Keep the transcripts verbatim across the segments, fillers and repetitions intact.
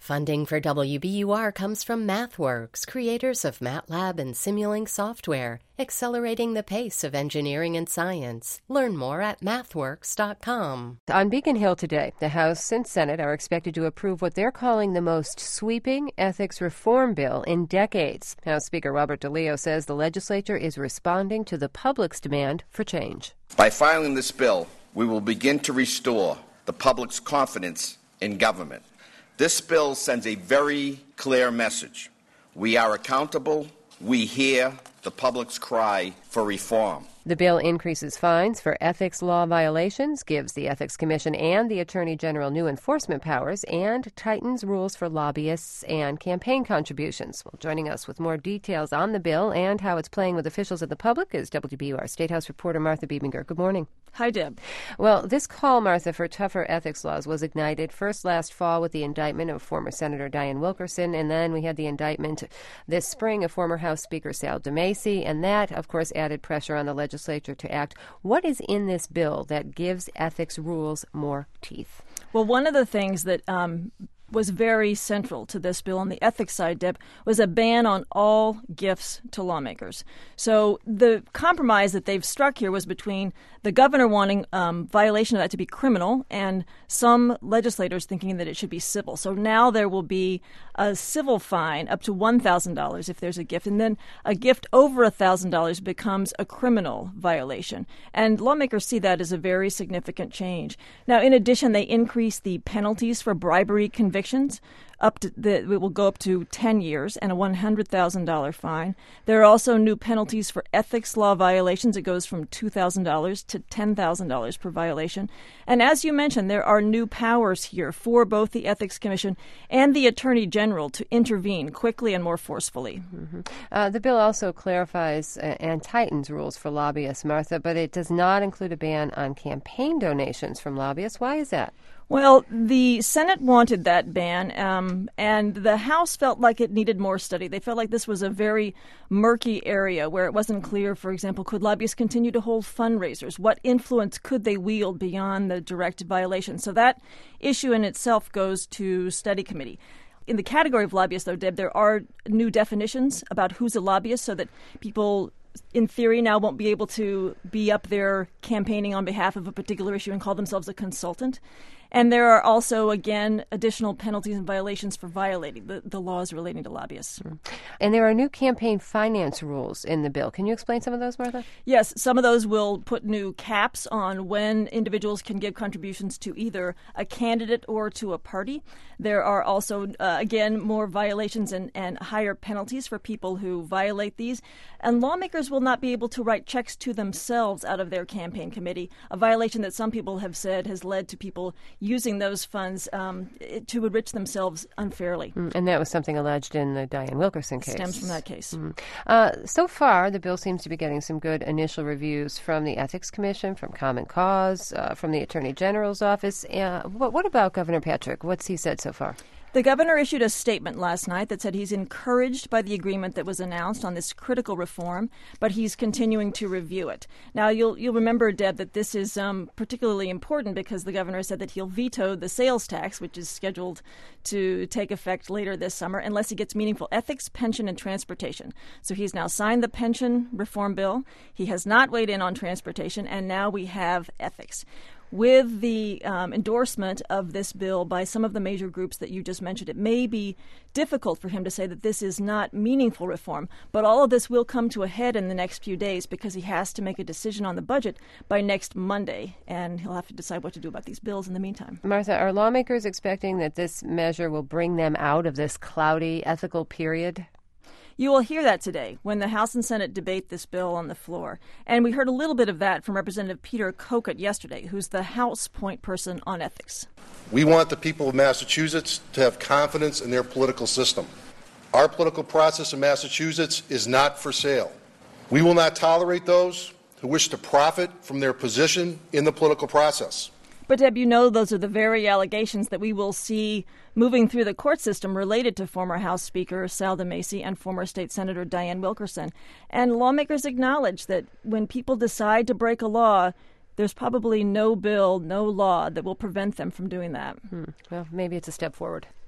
Funding for W B U R comes from MathWorks, creators of MATLAB and Simulink software, accelerating the pace of engineering and science. Learn more at mathworks dot com. On Beacon Hill today, the House and Senate are expected to approve what they're calling the most sweeping ethics reform bill in decades. House Speaker Robert DeLeo says the legislature is responding to the public's demand for change. By filing this bill, we will begin to restore the public's confidence in government. This bill sends a very clear message. We are accountable. We hear the public's cry for reform. The bill increases fines for ethics law violations, gives the Ethics Commission and the Attorney General new enforcement powers, and tightens rules for lobbyists and campaign contributions. Well, joining us with more details on the bill and how it's playing with officials and the public is W B U R State House reporter Martha Biebinger. Good morning. Hi, Deb. Well, this call, Martha, for tougher ethics laws was ignited first last fall with the indictment of former Senator Dianne Wilkerson, and then we had the indictment this spring of former House Speaker Sal DeMacy, and that, of course, added pressure on the legislature to act. What is in this bill that gives ethics rules more teeth? Well, one of the things that um, was very central to this bill on the ethics side, Deb, was a ban on all gifts to lawmakers. So the compromise that they've struck here was between the governor wanting um, violation of that to be criminal and some legislators thinking that it should be civil. So now there will be a civil fine up to one thousand dollars if there's a gift, and then a gift over one thousand dollars becomes a criminal violation. And lawmakers see that as a very significant change. Now, in addition, they increase the penalties for bribery convictions. Up to the, it will go up to ten years and a one hundred thousand dollars fine. There are also new penalties for ethics law violations. It goes from two thousand dollars to ten thousand dollars per violation. And as you mentioned, there are new powers here for both the Ethics Commission and the Attorney General to intervene quickly and more forcefully. Mm-hmm. Uh, the bill also clarifies uh, and tightens rules for lobbyists, Martha, but it does not include a ban on campaign donations from lobbyists. Why is that? Well, the Senate wanted that ban, um, and the House felt like it needed more study. They felt like this was a very murky area where it wasn't clear, for example, could lobbyists continue to hold fundraisers? What influence could they wield beyond the direct violation? So that issue in itself goes to study committee. In the category of lobbyists, though, Deb, there are new definitions about who's a lobbyist so that people in theory now won't be able to be up there campaigning on behalf of a particular issue and call themselves a consultant. And there are also, again, additional penalties and violations for violating the, the laws relating to lobbyists. And there are new campaign finance rules in the bill. Can you explain some of those, Martha? Yes, some of those will put new caps on when individuals can give contributions to either a candidate or to a party. There are also, uh, again, more violations and, and higher penalties for people who violate these. And lawmakers will not be able to write checks to themselves out of their campaign committee, a violation that some people have said has led to people using those funds um, to enrich themselves unfairly. Mm, and that was something alleged in the Dianne Wilkerson case. Stems from that case. Mm. Uh, so far, the bill seems to be getting some good initial reviews from the Ethics Commission, from Common Cause, uh, from the Attorney General's office. Uh, what, what about Governor Patrick? What's he said so far? The governor issued a statement last night that said he's encouraged by the agreement that was announced on this critical reform, but he's continuing to review it. Now, you'll you'll remember, Deb, that this is um, particularly important because the governor said that he'll veto the sales tax, which is scheduled to take effect later this summer, unless he gets meaningful ethics, pension, and transportation. So he's now signed the pension reform bill. He has not weighed in on transportation, and now we have ethics. With the um, endorsement of this bill by some of the major groups that you just mentioned, it may be difficult for him to say that this is not meaningful reform, but all of this will come to a head in the next few days because he has to make a decision on the budget by next Monday, and he'll have to decide what to do about these bills in the meantime. Martha, are lawmakers expecting that this measure will bring them out of this cloudy ethical period? You will hear that today when the House and Senate debate this bill on the floor. And we heard a little bit of that from Representative Peter Kokut yesterday, who's the House point person on ethics. We want the people of Massachusetts to have confidence in their political system. Our political process in Massachusetts is not for sale. We will not tolerate those who wish to profit from their position in the political process. But, Deb, you know those are the very allegations that we will see moving through the court system related to former House Speaker Sal DeMacy and former State Senator Dianne Wilkerson. And lawmakers acknowledge that when people decide to break a law, there's probably no bill, no law that will prevent them from doing that. Hmm. Well, maybe it's a step forward.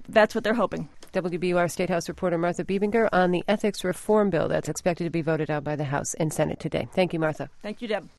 that's what they're hoping. W B U R State House reporter Martha Biebinger on the ethics reform bill that's expected to be voted out by the House and Senate today. Thank you, Martha. Thank you, Deb.